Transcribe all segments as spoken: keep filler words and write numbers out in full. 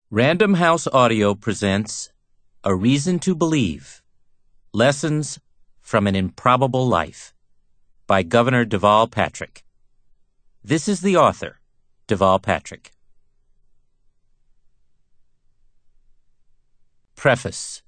Random House Audio presents A Reason to Believe, Lessons from an Improbable Life by Governor Deval Patrick. This is the author, Deval Patrick. Preface.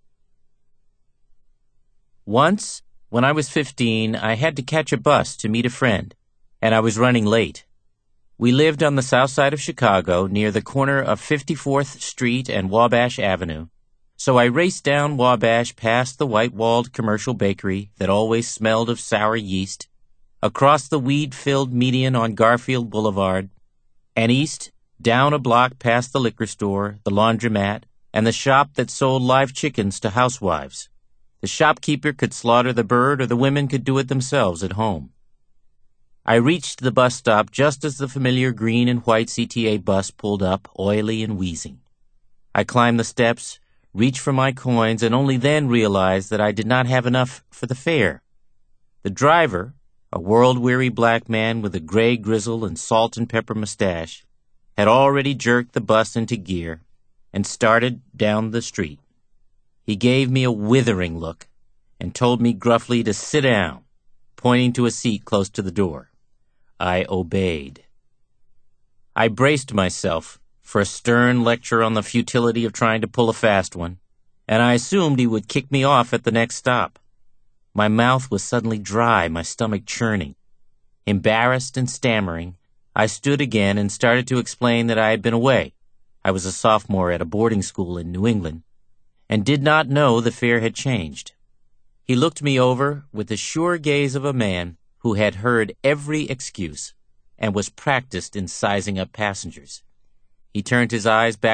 Once, when I was fifteen, I had to catch a bus to meet a friend, and I was running late. We lived on the south side of Chicago, near the corner of fifty-fourth Street and Wabash Avenue, so I raced down Wabash past the white-walled commercial bakery that always smelled of sour yeast, across the weed-filled median on Garfield Boulevard, and east, down a block past the liquor store, the laundromat, and the shop that sold live chickens to housewives. The shopkeeper could slaughter the bird, or the women could do it themselves at home. I reached the bus stop just as the familiar green and white C T A bus pulled up, oily and wheezing. I climbed the steps, reached for my coins, and only then realized that I did not have enough for the fare. The driver, a world-weary black man with a gray grizzle and salt and pepper mustache, had already jerked the bus into gear and started down the street. He gave me a withering look and told me gruffly to sit down, pointing to a seat close to the door. I obeyed. I braced myself for a stern lecture on the futility of trying to pull a fast one, and I assumed he would kick me off at the next stop. My mouth was suddenly dry, my stomach churning. Embarrassed and stammering, I stood again and started to explain that I had been away. I was a sophomore at a boarding school in New England, and did not know the fare had changed. He looked me over with the sure gaze of a man who had heard every excuse and was practiced in sizing up passengers. He turned his eyes back